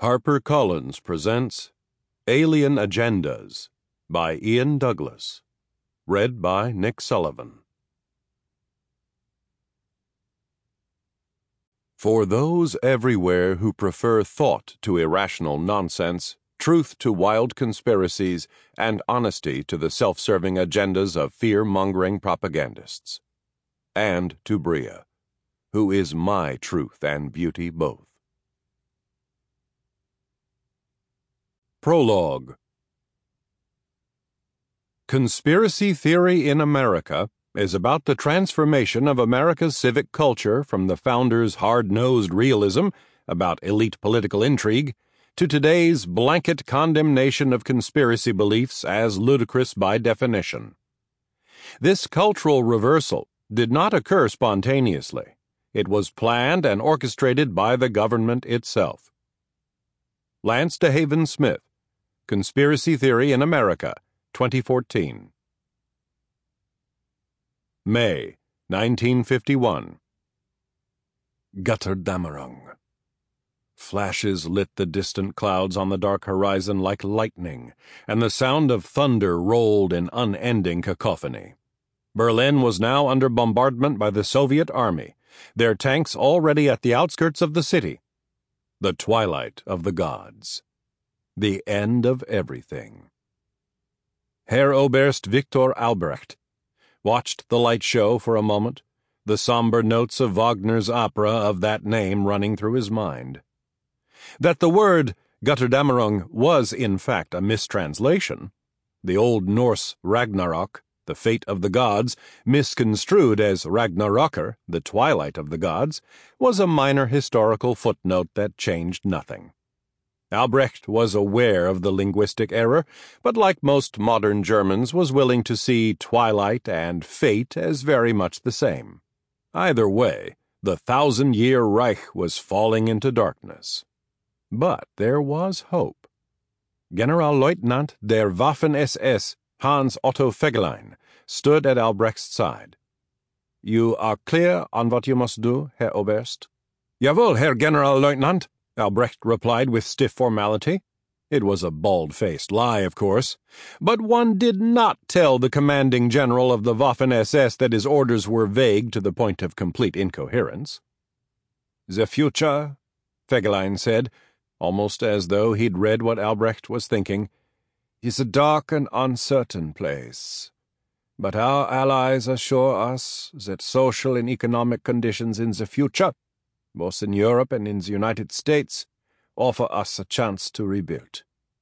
HarperCollins presents Alien Agendas by Ian Douglas. Read by Nick Sullivan. For those everywhere who prefer thought to irrational nonsense, truth to wild conspiracies, and honesty to the self-serving agendas of fear-mongering propagandists. And to Bria, who is my truth and beauty both. Prologue. Conspiracy Theory in America is about the transformation of America's civic culture from the founders' hard-nosed realism about elite political intrigue to today's blanket condemnation of conspiracy beliefs as ludicrous by definition. This cultural reversal did not occur spontaneously. It was planned and orchestrated by the government itself. Lance DeHaven Smith, Conspiracy Theory in America, 2014. May, 1951. Götterdämmerung. Flashes lit the distant clouds on the dark horizon like lightning, and the sound of thunder rolled in unending cacophony. Berlin was now under bombardment by the Soviet army, their tanks already at the outskirts of the city. The twilight of the gods. The end of everything. Herr Oberst Viktor Albrecht watched the light show for a moment, the somber notes of Wagner's opera of that name running through his mind. That the word Götterdämmerung was in fact a mistranslation, the Old Norse Ragnarok, the fate of the gods, misconstrued as Ragnarökr, the twilight of the gods, was a minor historical footnote that changed nothing. Albrecht was aware of the linguistic error, but like most modern Germans was willing to see twilight and fate as very much the same. Either way, the 1,000-year Reich was falling into darkness. But there was hope. Generalleutnant der Waffen-SS Hans Otto Fegelein stood at Albrecht's side. "You are clear on what you must do, Herr Oberst?" "Jawohl, Herr Generalleutnant," Albrecht replied with stiff formality. It was a bald-faced lie, of course, but one did not tell the commanding general of the Waffen-SS that his orders were vague to the point of complete incoherence. "The future," Fegelein said, almost as though he'd read what Albrecht was thinking, "is a dark and uncertain place. But our allies assure us that social and economic conditions in the future, both in Europe and in the United States, offer us a chance to rebuild."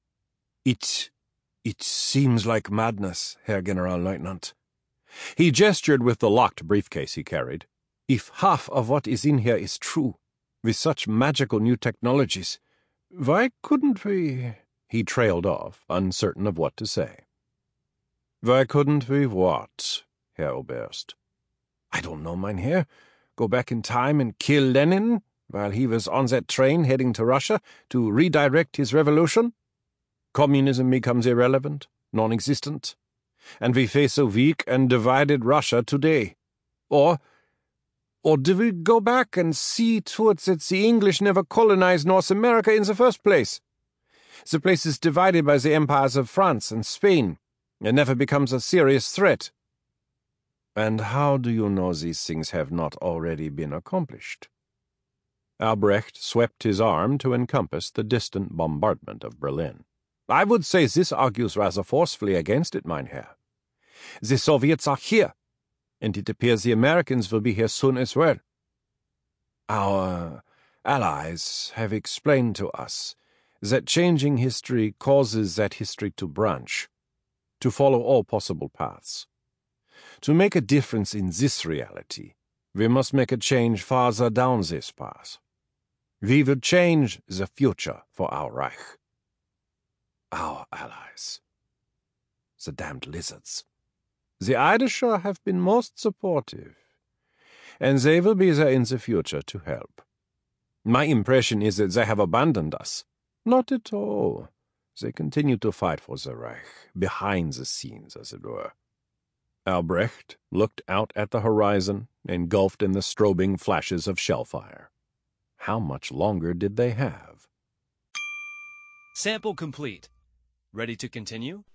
It seems like madness, Herr Generalleutnant." He gestured with the locked briefcase he carried. "If half of what is in here is true, with such magical new technologies, why couldn't we—" He trailed off, uncertain of what to say. "Why couldn't we what, Herr Oberst?" "I don't know, mein Herr. Go back in time and kill Lenin while he was on that train heading to Russia to redirect his revolution? Communism becomes irrelevant, non-existent, and we face a weak and divided Russia today. Or do we go back and see to it that the English never colonized North America in the first place? The place is divided by the empires of France and Spain, and never becomes a serious threat." "And how do you know these things have not already been accomplished?" Albrecht swept his arm to encompass the distant bombardment of Berlin. "I would say this argues rather forcefully against it, mein Herr. The Soviets are here, and it appears the Americans will be here soon as well. Our allies have explained to us that changing history causes that history to branch, to follow all possible paths. To make a difference in this reality, we must make a change farther down this path. We will change the future for our Reich. Our allies. The damned lizards. The Eidescher have been most supportive, and they will be there in the future to help. My impression is that they have abandoned us. Not at all. They continue to fight for the Reich, behind the scenes, as it were." Albrecht looked out at the horizon, engulfed in the strobing flashes of shellfire. How much longer did they have? Sample complete. Ready to continue?